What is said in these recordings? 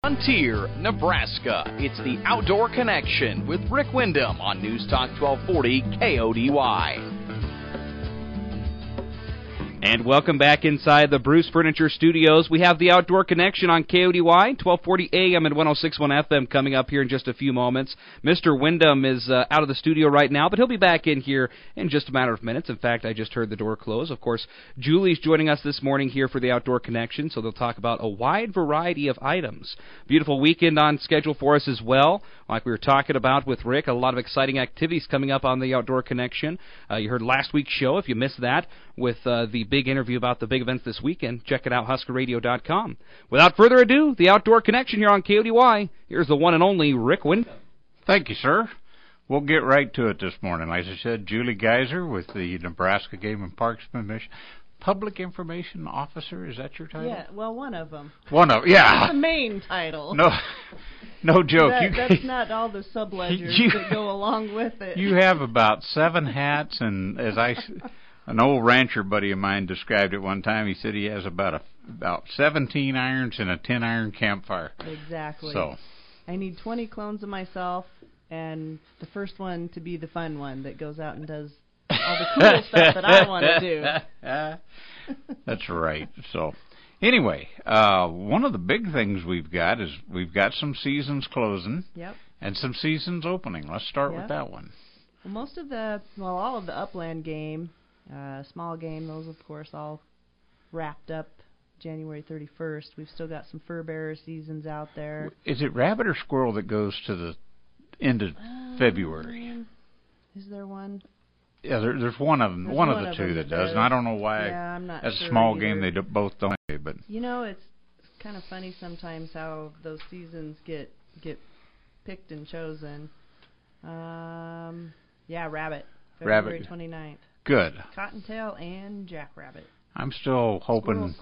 Frontier, Nebraska. It's the Outdoor Connection with Rick Wyndham on News Talk 1240 KODY. And welcome back inside the Bruce Furniture Studios. We have the Outdoor Connection on KODY, 1240 AM and 106.1 FM coming up here in just a few moments. Mr. Wyndham is out of the studio right now, but he'll be back in here in just a matter of minutes. In fact, I just heard the door close. Of course, Julie's joining us this morning here for the Outdoor Connection, so they'll talk about a wide variety of items. Beautiful weekend on schedule for us as well. Like we were talking about with Rick, a lot of exciting activities coming up on the Outdoor Connection. You heard last week's show, if you missed that, with the big interview about the big events this weekend. Check it out, HuskerRadio.com. Without further ado, the Outdoor Connection here on KODY. Here's the one and only Rick Wyndham. Thank you, sir. We'll get right to it this morning. As I said, Julie Geiser with the Nebraska Game and Parks Commission. Public Information Officer, is that your title? Yeah, well, one of them. One of, yeah. That's the main title. No joke. That's not all the sub-ledgers that go along with it. You have about 7 hats, and as an old rancher buddy of mine described it one time, he said he has about 17 irons and a 10-iron campfire. Exactly. So I need 20 clones of myself, and the first one to be the fun one that goes out and does all the cool stuff that I want to do. That's right. So, anyway, one of the big things we've got is we've got some seasons closing and some seasons opening. Let's start with that one. Well, all of the upland game, small game, those, of course, all wrapped up January 31st. We've still got some fur bearer seasons out there. Is it rabbit or squirrel that goes to the end of February? Is there one? Yeah, there's one of them, one of the two that does, and I don't know why. Yeah, I'm not as sure a small either. game, they both don't. But you know, it's kind of funny sometimes how those seasons get picked and chosen. Rabbit, February 29th. Good. Cottontail and jackrabbit. I'm still hoping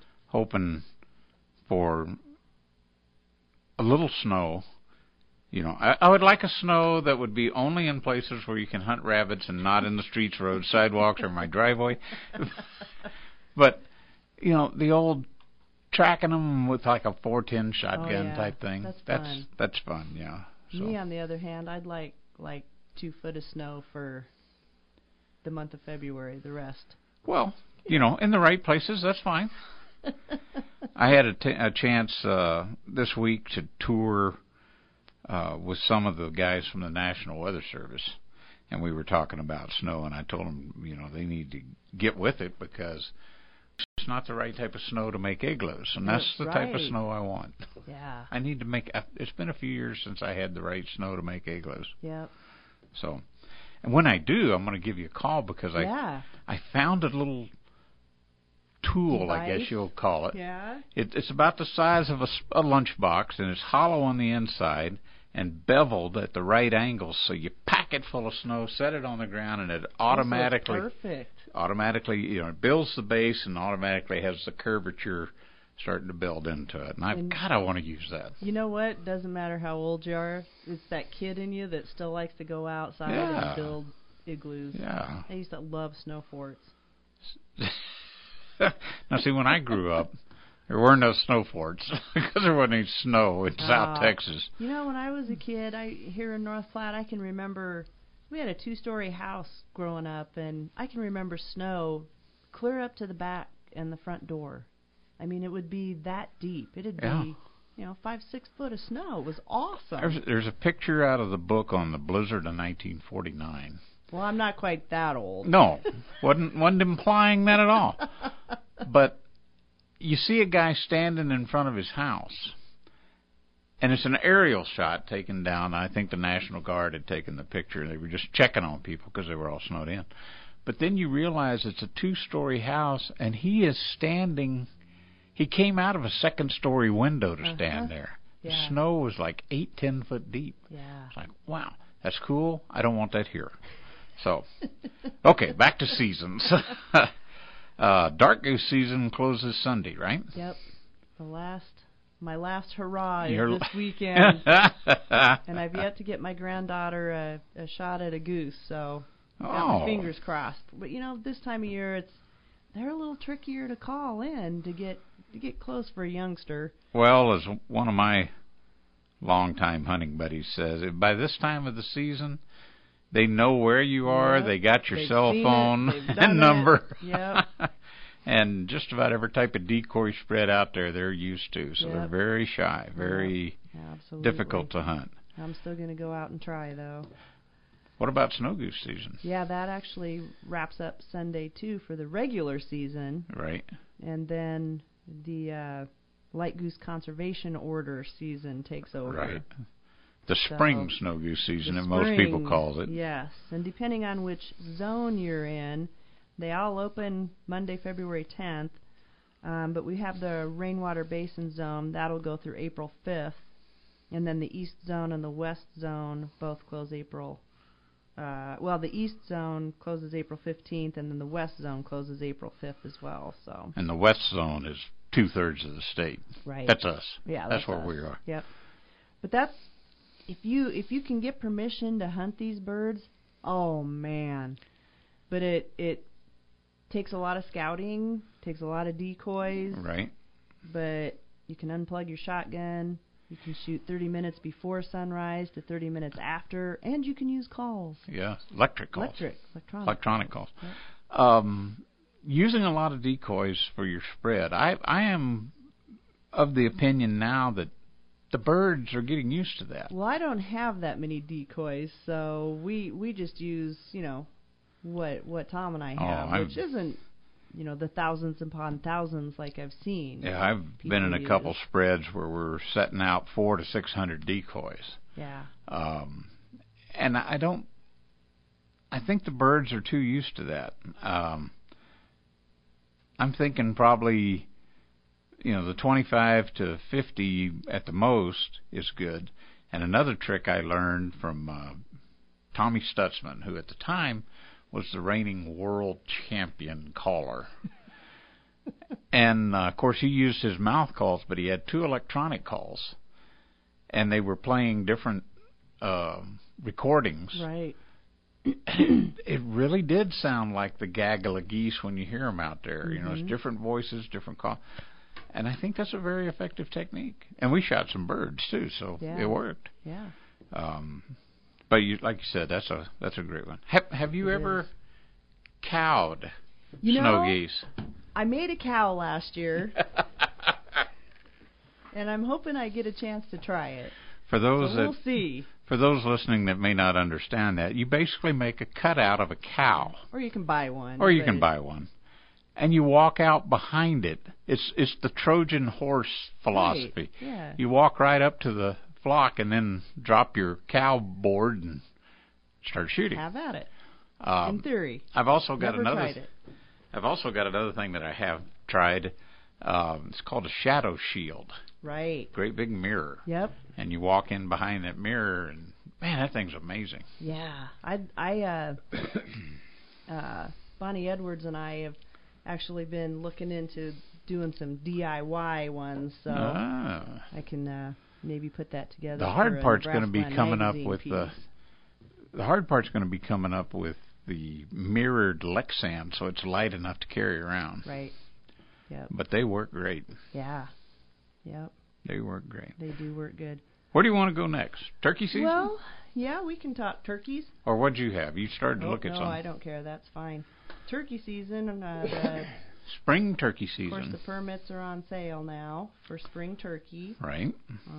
for a little snow. You know, I would like a snow that would be only in places where you can hunt rabbits and not in the streets, roads, sidewalks, or my driveway. But, you know, the old tracking them with like a 410 shotgun type thing. That's fun, yeah. So. Me, on the other hand, I'd like 2 foot of snow for the month of February, the rest. Well, you know, in the right places, that's fine. I had a chance this week to tour with some of the guys from the National Weather Service, and we were talking about snow, and I told them, you know, they need to get with it because it's not the right type of snow to make igloos, and that's the type of snow I want. Yeah. I need to make, it's been a few years since I had the right snow to make igloos. Yep. So, and when I do, I'm going to give you a call because I found a little tool, device, I guess you'll call it. Yeah. It's about the size of a lunchbox, and it's hollow on the inside and beveled at the right angles. So you pack it full of snow, set it on the ground, and it automatically, you know, it builds the base and automatically has the curvature starting to build into it. And I want to use that. You know what? Doesn't matter how old you are. It's that kid in you that still likes to go outside and build igloos. Yeah. I used to love snow forts. Now, see, when I grew up, there weren't no snow forts because there wasn't any snow in South Texas. You know, when I was a kid, here in North Platte, I can remember we had a 2-story house growing up, and I can remember snow clear up to the back and the front door. I mean, it would be that deep. It'd be, 5-6 foot of snow. It was awesome. There's a picture out of the book on the blizzard of 1949. Well, I'm not quite that old. No, wasn't implying that at all. But you see a guy standing in front of his house, and it's an aerial shot taken down. I think the National Guard had taken the picture. They were just checking on people because they were all snowed in. But then you realize it's a 2-story house, and he is standing. He came out of a 2nd-story window to stand there. Yeah. The snow was like 8-10 foot deep. Yeah. It's like, wow, that's cool. I don't want that here. So, okay, back to seasons. Dark goose season closes Sunday, right? Yep. My last hurrah is this weekend. And I've yet to get my granddaughter a shot at a goose, so got my fingers crossed. But, you know, this time of year, they're a little trickier to call in to get get close for a youngster. Well, as one of my longtime hunting buddies says, by this time of the season, they know where you are. Yep. They got your They've cell seen phone it. They've and done number. it. Yep. And just about every type of decoy spread out there, they're used to. So Yep. they're very shy, very Absolutely. difficult to hunt. I'm still going to go out and try, though. What about snow goose season? Yeah, that actually wraps up Sunday, too, for the regular season. Right. And then the light goose conservation order season takes over. Right. The spring snow goose season, as most people call it. Yes. And depending on which zone you're in, they all open Monday, February 10th. But we have the Rainwater Basin zone. That'll go through April 5th. And then the east zone and the west zone both close April. The east zone closes April 15th, and then the west zone closes April 5th as well. So. And the west zone is 2/3 of the state. Right. That's us. Yeah, that's where us. we are. Yep. But that's if you can get permission to hunt these birds. Oh man. But it takes a lot of scouting, takes a lot of decoys. Right. But you can unplug your shotgun. You can shoot 30 minutes before sunrise to 30 minutes after, and you can use calls. Yeah, electronic calls. Yep. Using a lot of decoys for your spread. I am of the opinion now that the birds are getting used to that. Well, I don't have that many decoys, so we just use, what Tom and I have, which isn't, the thousands upon thousands like I've seen. Yeah, I've been in a couple spreads where we're setting out 400 to 600 decoys. Yeah. And I think the birds are too used to that. I'm thinking probably, the 25 to 50 at the most is good. And another trick I learned from Tommy Stutzman, who at the time was the reigning world champion caller. And, of course, he used his mouth calls, but he had 2 electronic calls. And they were playing different recordings. Right. It really did sound like the gaggle of geese when you hear them out there. Mm-hmm. It's different voices, different calls. And I think that's a very effective technique. And we shot some birds, too, so it worked. Yeah. But like you said, that's a great one. Have you ever cowed snow geese? I made a cow last year, and I'm hoping I get a chance to try it. We'll see. For those listening that may not understand that, you basically make a cutout of a cow. Or you can buy one. And you walk out behind it. It's the Trojan horse philosophy. Right. Yeah. You walk right up to the flock and then drop your cow board and start shooting. Have at it. In theory. I've also got Never tried it. I've also got another thing that I have tried. It's called a shadow shield. Right. Great big mirror. Yep. And you walk in behind that mirror, and man, that thing's amazing. Yeah. Bonnie Edwards and I have actually been looking into doing some DIY ones, so I can maybe put that together. The hard part's going to be coming up with piece. the hard part's going to be coming up with the mirrored Lexan, so it's light enough to carry around. Right. Yep. But they work great. Yeah. Yep. They work great. They do work good. Where do you want to go next? Turkey season? Well, yeah, we can talk turkeys. Or what'd you have? You started to look at some. some. No, I don't care. That's fine. Turkey season. The spring turkey season. Of course, the permits are on sale now for spring turkey. Right.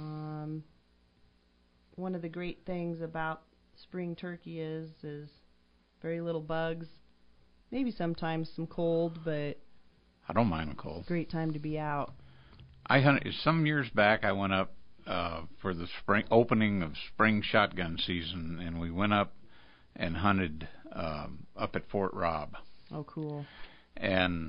One of the great things about spring turkey is very little bugs. Maybe sometimes some cold, but I don't mind the cold. Great time to be out. I hunted some years back. I went up for the spring opening of spring shotgun season, and we went up and hunted up at Fort Robb. Oh, cool! And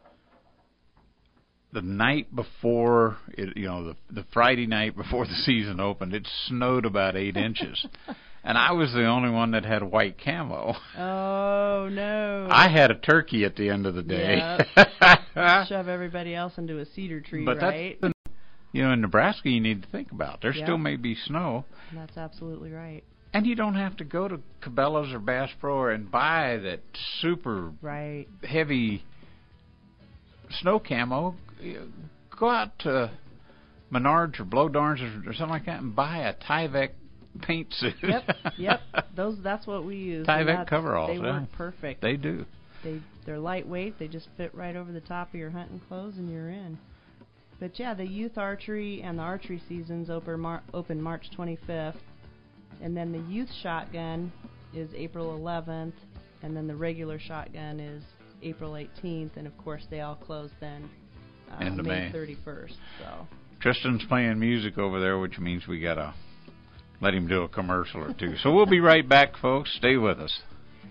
the night before, the Friday night before the season opened, it snowed about 8 inches. And I was the only one that had white camo. Oh, no. I had a turkey at the end of the day. Yep. Shove everybody else into a cedar tree, but right? That's in Nebraska you need to think about. There still may be snow. That's absolutely right. And you don't have to go to Cabela's or Bass Pro and buy that super heavy snow camo. go out to Menards or Blow Darns or something like that and buy a Tyvek paint suit. Yep. That's what we use. Tyvek coveralls. They work perfect. They do. They're lightweight. They just fit right over the top of your hunting clothes, and you're in. But yeah, the youth archery and the archery seasons open March 25th, and then the youth shotgun is April 11th, and then the regular shotgun is April 18th, and of course they all close then May 31st. So Tristan's playing music over there, which means we gotta let him do a commercial or two. So we'll be right back, folks. Stay with us.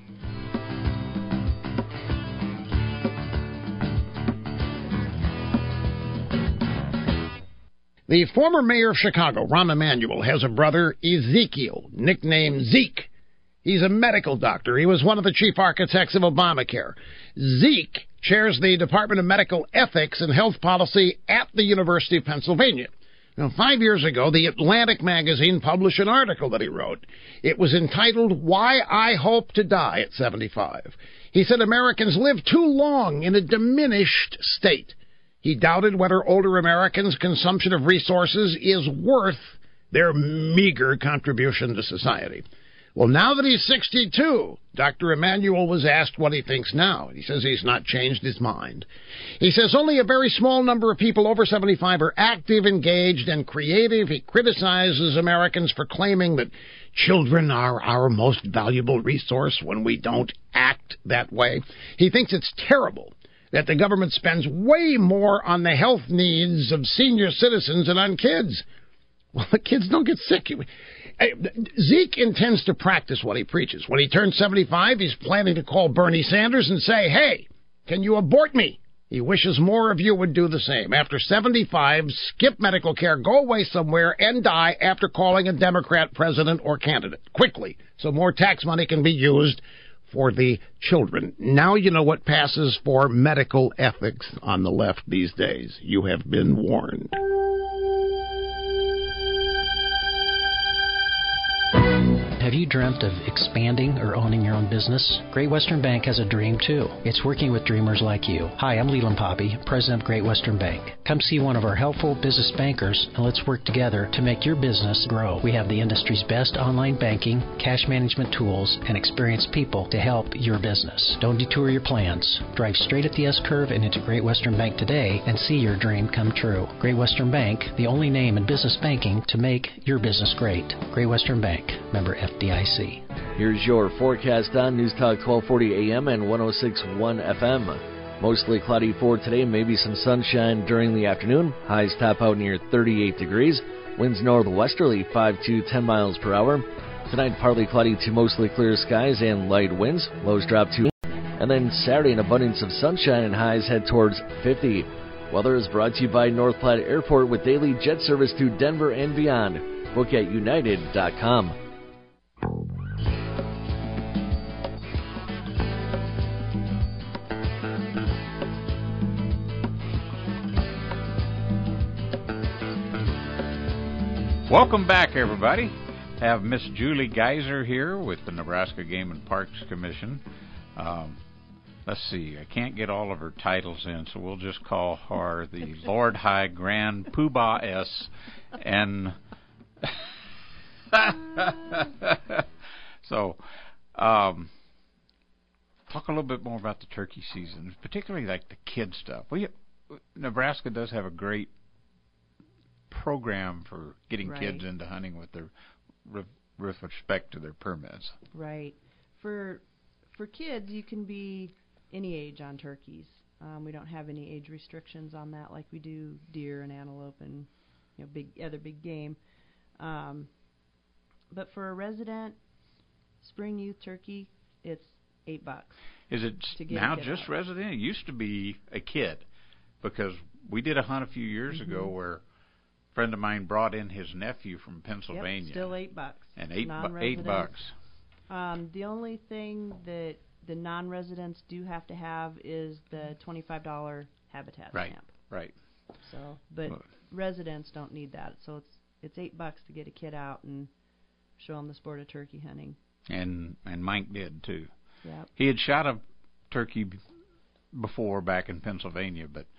The former mayor of Chicago, Rahm Emanuel, has a brother, Ezekiel, nicknamed Zeke. He's a medical doctor. He was one of the chief architects of Obamacare. Zeke chairs the Department of Medical Ethics and Health Policy at the University of Pennsylvania. Now, 5 years ago, the Atlantic magazine published an article that he wrote. It was entitled, Why I Hope to Die at 75. He said Americans live too long in a diminished state. He doubted whether older Americans' consumption of resources is worth their meager contribution to society. Well, now that he's 62, Dr. Emanuel was asked what he thinks now. He says he's not changed his mind. He says only a very small number of people over 75 are active, engaged, and creative. He criticizes Americans for claiming that children are our most valuable resource when we don't act that way. He thinks it's terrible that the government spends way more on the health needs of senior citizens than on kids. Well, the kids don't get sick. Zeke intends to practice what he preaches. When he turns 75, he's planning to call Bernie Sanders and say, hey, can you abort me? He wishes more of you would do the same. After 75, skip medical care, go away somewhere, and die after calling a Democrat president or candidate. Quickly, so more tax money can be used for the children. Now you know what passes for medical ethics on the left these days. You have been warned. Have you dreamt of expanding or owning your own business? Great Western Bank has a dream too. It's working with dreamers like you. Hi, I'm Leland Poppy, President of Great Western Bank. Come see one of our helpful business bankers and let's work together to make your business grow. We have the industry's best online banking, cash management tools, and experienced people to help your business. Don't detour your plans. Drive straight at the S-curve and into Great Western Bank today and see your dream come true. Great Western Bank, the only name in business banking to make your business great. Great Western Bank, member FDIC. Here's your forecast on News Talk 1240 AM and 106.1 FM. Mostly cloudy for today, maybe some sunshine during the afternoon. Highs top out near 38 degrees. Winds northwesterly 5 to 10 miles per hour. Tonight, partly cloudy to mostly clear skies and light winds. Lows drop to. And then Saturday, an abundance of sunshine and highs head towards 50. Weather is brought to you by North Platte Airport with daily jet service to Denver and beyond. Book at United.com. Welcome back, everybody. Have Miss Julie Geiser here with the Nebraska Game and Parks Commission. Let's see, I can't get all of her titles in, so we'll just call her the Lord High Grand Poobah S. And so, talk a little bit more about the turkey season, particularly like the kid stuff. Nebraska does have a great program for getting kids into hunting with their with respect to their permits. Right. For kids, you can be any age on turkeys. We don't have any age restrictions on that like we do deer and antelope and other big game. But for a resident spring youth turkey, it's $8. Is it now just out. Resident? It used to be a kid, because we did a hunt a few years ago where a friend of mine brought in his nephew from Pennsylvania. Yep, still $8. And $8. The only thing that the non-residents do have to have is the $25 habitat stamp. Right. So, but residents don't need that. So it's $8 to get a kid out and show them the sport of turkey hunting. And Mike did too. Yep. He had shot a turkey before back in Pennsylvania, but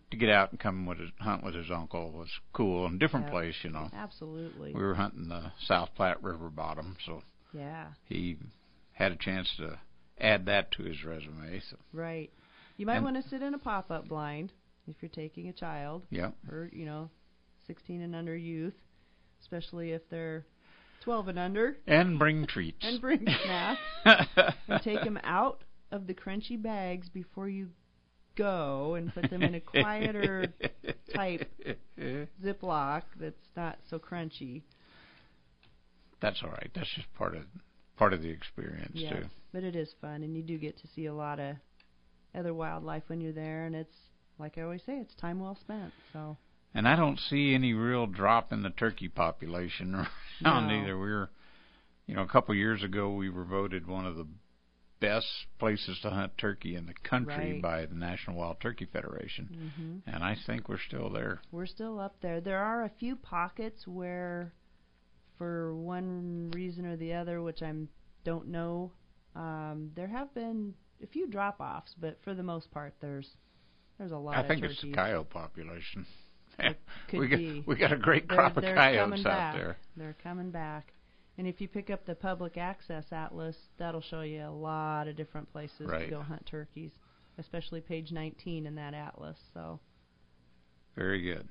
to get out and come hunt with his uncle was cool, and different Yep. place, you know. Absolutely. We were hunting the South Platte River bottom, so Yeah. he had a chance to add that to his resume. So. Right. You might And- want to sit in a pop-up blind if you're taking a child Yeah. or, 16 and under youth, especially if they're 12 and under, And bring treats. and bring snacks. And take them out of the crunchy bags before you go and put them in a quieter type Ziploc that's not so crunchy. That's all right. That's just part of the experience Yes, too. but it is fun, and you do get to see a lot of other wildlife when you're there, and it's, like I always say, it's time well spent. So And I don't see any real drop in the turkey population around No. either. We're, a couple years ago we were voted one of the best places to hunt turkey in the country Right. by the National Wild Turkey Federation, and I think we're still there. we're still up there. There are a few pockets where, for one reason or the other, which I don't know, there have been a few drop-offs, but for the most part, there's a lot I of think turkeys. it's the coyote population. Could we be. got a great crop They're of coyotes coming out back. there. They're coming back. And if you pick up the public access atlas, that'll show you a lot of different places Right. to go hunt turkeys, especially page 19 in that atlas. So Very good.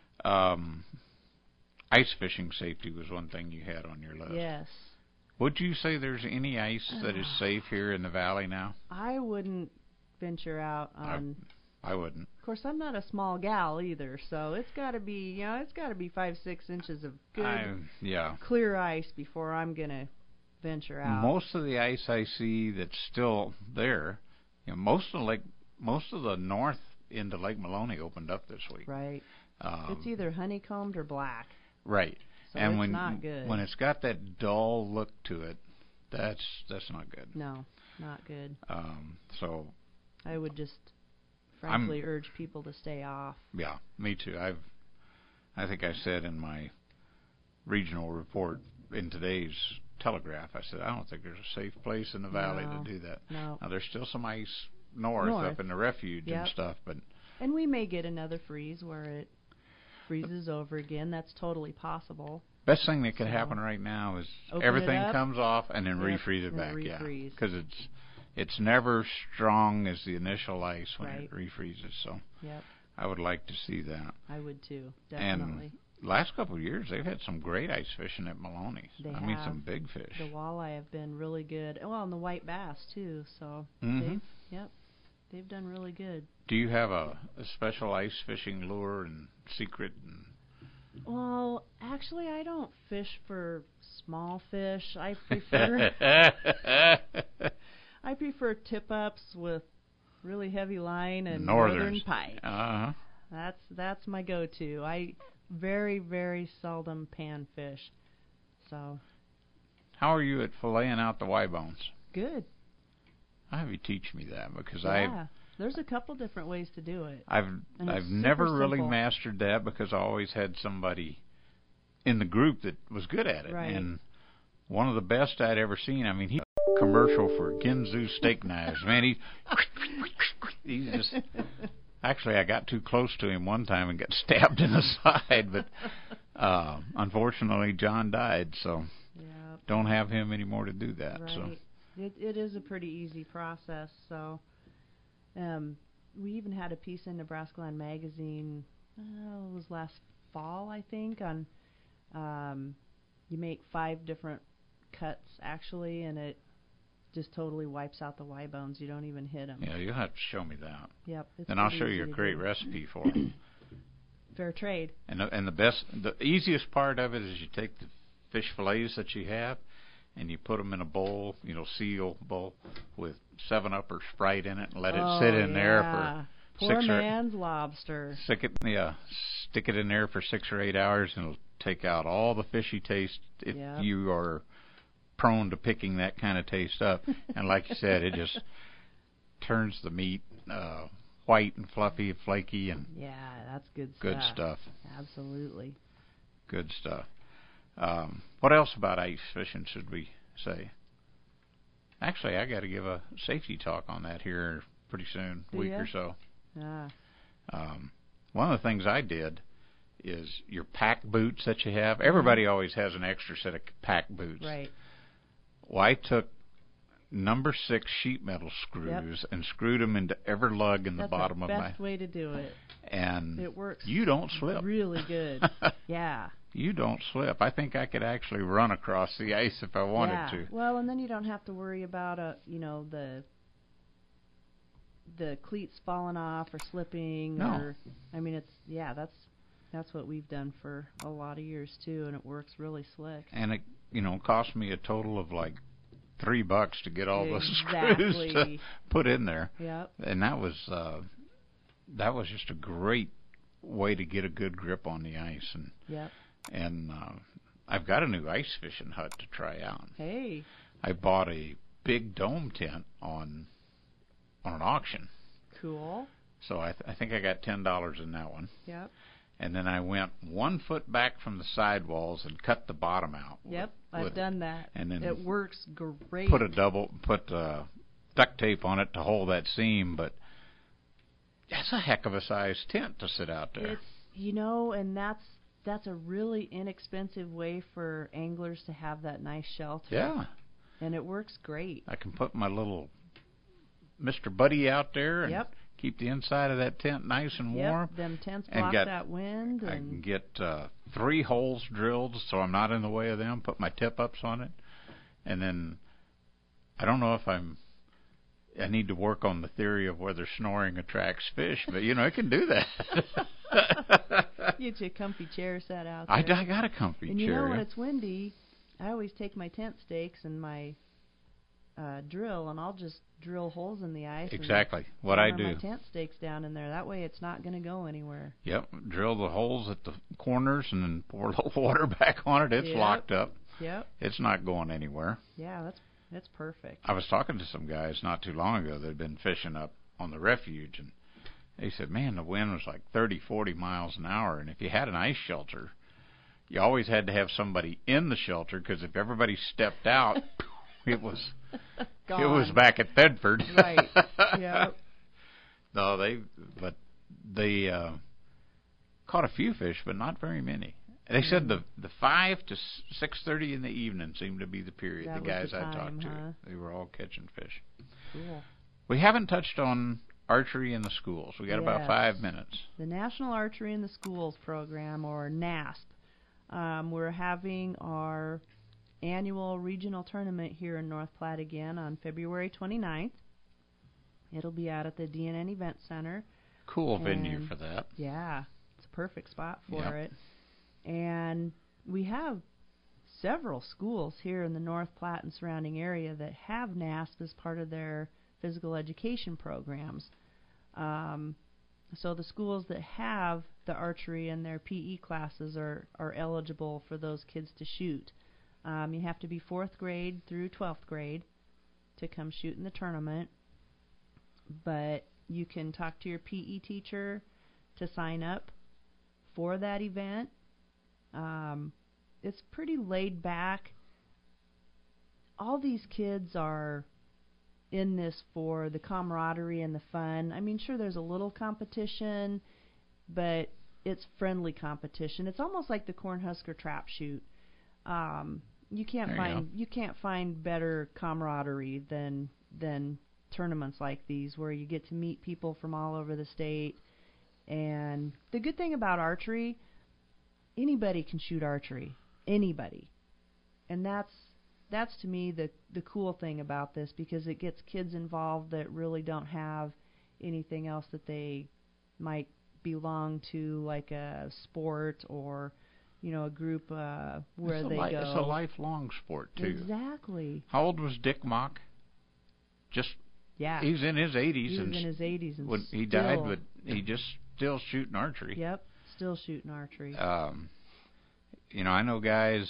Ice fishing safety was one thing you had on your list. yes, Would you say there's any ice that is safe here in the valley now? I wouldn't venture out on. I wouldn't. Of course, I'm not a small gal either, so it's got to be, it's got to be 5-6 inches of good Yeah. clear ice before I'm gonna venture out. Most of the ice I see that's still there, most of the north into Lake Maloney opened up this week. Right. It's either honeycombed or black. Right. So And it's when not good. when it's got that dull look to it, that's not good. No, not good. So I would just frankly urge people to stay off. yeah, me too. I think I said in my regional report in today's Telegraph, I said I don't think there's a safe place in the valley No, to do that. no. Now there's still some ice north up in the refuge and Yep. stuff, but And we may get another freeze where it freezes over again. That's totally possible. best thing that could happen right now is Open it everything up. comes off and then Yep, refreeze it and back. refreeze. Because it's never strong as the initial ice when Right. it refreezes. So Yep, I would like to see that. I would too. Definitely. And last couple of years they've had some great ice fishing at Maloney. They I mean have. some big fish. The walleye have been really good. Well, and the white bass too. So Mhm. they've done really good. Do you have a special ice fishing lure and secret? And Well, actually, I don't fish for small fish. I prefer I prefer tip ups with really heavy line and northern pike. Uh-huh. That's my go-to. I very, very seldom pan fish. So How are you at filleting out the Y bones? good. I'll have you teach me that because Yeah. There's a couple different ways to do it. I've And it's never super really simple. mastered that because I always had somebody in the group that was good at it. Right. And one of the best I'd ever seen. I mean, he commercial for Ginzu steak knives. Man, he's just. Actually, I got too close to him one time and got stabbed in the side, but unfortunately, John died, so Yeah. don't have him anymore to do that. Right. So It is a pretty easy process. So, we even had a piece in Nebraska Land Magazine. It was last fall, I think. On you make 5 different cuts actually, and it just totally wipes out the Y bones. You don't even hit them. yeah, you'll have to show me that. Yep. It's Then I'll pretty show easy you a to great do. recipe for it. Fair trade. And the easiest part of it is you take the fish fillets that you have, and you put them in a bowl, seal bowl with 7-Up or Sprite in it, and let it sit in there for Poor man's lobster. stick it in there for 6 or 8 hours, and it'll take out all the fishy taste if Yep. you are prone to picking that kind of taste up. And like you said, it just turns the meat white and fluffy and flaky and Yeah, that's good stuff. good stuff. Absolutely. Good stuff. What else about ice fishing should we say? Actually, I got to give a safety talk on that here pretty soon, Do week ya? or so. Ah, one of the things I did is your pack boots that you have. Everybody always has an extra set of pack boots. Right. Well, I took number 6 sheet metal screws and screwed them into every lug in the bottom of my. That's the best way to do it. And it works. You don't slip. Really good. Yeah. You don't slip. I think I could actually run across the ice if I wanted to. Well, and then you don't have to worry about the cleats falling off or slipping. No. Or, I mean, that's what we've done for a lot of years too, and it works really slick. And it cost me a total of like $3 to get all those Exactly. screws to put in there. Yep. And that was just a great way to get a good grip on the ice. And Yep. And I've got a new ice fishing hut to try out. Hey. I bought a big dome tent on an auction. Cool. So I think I got $10 in that one. Yep. And then I went 1 foot back from the sidewalls and cut the bottom out. Yep, I've done that. And then it works great. Put duct tape on it to hold that seam, but that's a heck of a size tent to sit out there. It's and that's a really inexpensive way for anglers to have that nice shelter. Yeah. And it works great. I can put my little Mr. Buddy out there and keep the inside of that tent nice and warm. Yep, them tents block that wind. I can get 3 holes drilled so I'm not in the way of them, put my tip-ups on it. And then I don't know if I need to work on the theory of whether snoring attracts fish, but, it can do that. Get you a comfy chair set out there. I got a comfy chair. And when it's windy, I always take my tent stakes and my drill, and I'll just drill holes in the ice. Exactly what I do. My tent stakes down in there. That way, it's not going to go anywhere. Yep, drill the holes at the corners and then pour a little water back on it. It's locked up. Yep. It's not going anywhere. Yeah, that's perfect. I was talking to some guys not too long ago that had been fishing up on the refuge, and they said, man, the wind was like 30, 40 miles an hour, and if you had an ice shelter, you always had to have somebody in the shelter, because if everybody stepped out, it was back at Thedford. Right. Yeah. No, they caught a few fish, but not very many. They said the 5 to 6:30 in the evening seemed to be the period. That the guys was the time, I talked to, huh? they were all catching fish. Cool. We haven't touched on archery in the schools. We got about 5 minutes. The National Archery in the Schools program, or NASP. We're having our annual regional tournament here in North Platte again on February 29th. It'll be out at the DNN Event Center. Cool venue for that. Yeah, it's a perfect spot for it. And we have several schools here in the North Platte and surrounding area that have NASP as part of their physical education programs. So the schools that have the archery in their PE classes are eligible for those kids to shoot. You have to be 4th grade through 12th grade to come shoot in the tournament. But you can talk to your PE teacher to sign up for that event. It's pretty laid back. All these kids are in this for the camaraderie and the fun. I mean, sure, there's a little competition, but it's friendly competition. It's almost like the Cornhusker trap shoot. You can't find better camaraderie than tournaments like these, where you get to meet people from all over the state. And the good thing about archery, anybody can shoot archery. Anybody. And that's to me the cool thing about this, because it gets kids involved that really don't have anything else that they might belong to, like a sport or a group where they go. It's a lifelong sport too. Exactly. How old was Dick Mock? He's in his 80s. He was in his 80s, and when he died, but he just still shooting archery. Yep, still shooting archery. I know guys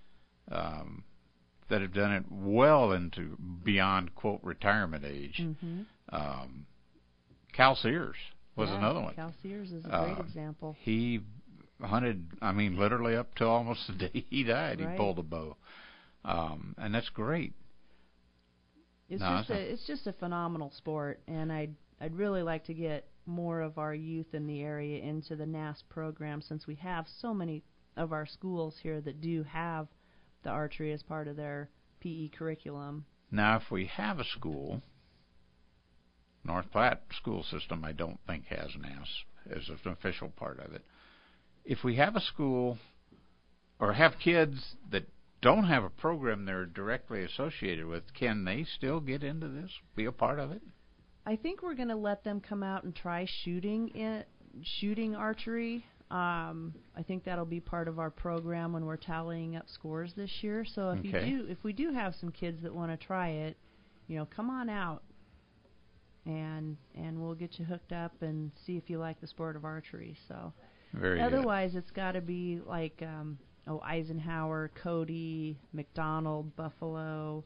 that have done it well into beyond, quote, retirement age. Mm-hmm. Cal Sears was another one. Cal Sears is a great example. He hunted, literally up to almost the day he died. Right. He pulled a bow. And that's great. It's just a phenomenal sport, and I'd really like to get more of our youth in the area into the NAS program, since we have so many of our schools here that do have the archery as part of their PE curriculum. Now, if we have a school, North Platte school system I don't think has NAS as an official part of it. If we have a school or have kids that don't have a program they're directly associated with, can they still get into this, be a part of it? I think we're going to let them come out and try shooting archery. I think that'll be part of our program when we're tallying up scores this year. So if we do have some kids that want to try it, come on out, and we'll get you hooked up and see if you like the sport of archery. So otherwise, it's got to be like Eisenhower, Cody, McDonald, Buffalo,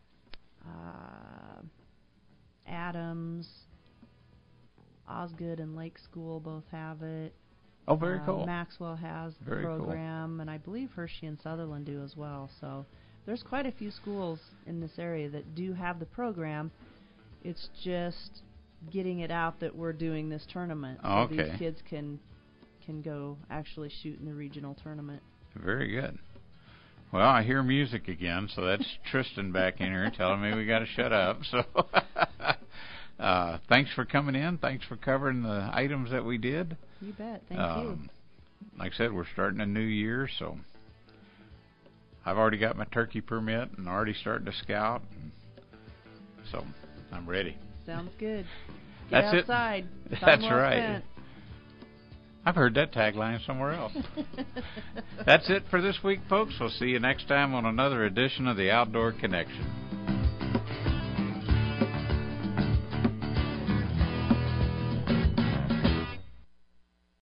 Adams, Osgood, and Lake School both have it. Oh, very cool. Maxwell has the program, and I believe Hershey and Sutherland do as well. So there's quite a few schools in this area that do have the program. It's just getting it out that we're doing this tournament, so these kids can go actually shoot in the regional tournament. Very good. Well, I hear music again, so that's Tristan back in here telling me we got to shut up. So thanks for coming in. Thanks for covering the items that we did. You bet. Thank you. Like I said, we're starting a new year, so I've already got my turkey permit and already starting to scout. So I'm ready. Sounds good. Get outside. That's right. I've heard that tagline somewhere else. That's it for this week, folks. We'll see you next time on another edition of the Outdoor Connection.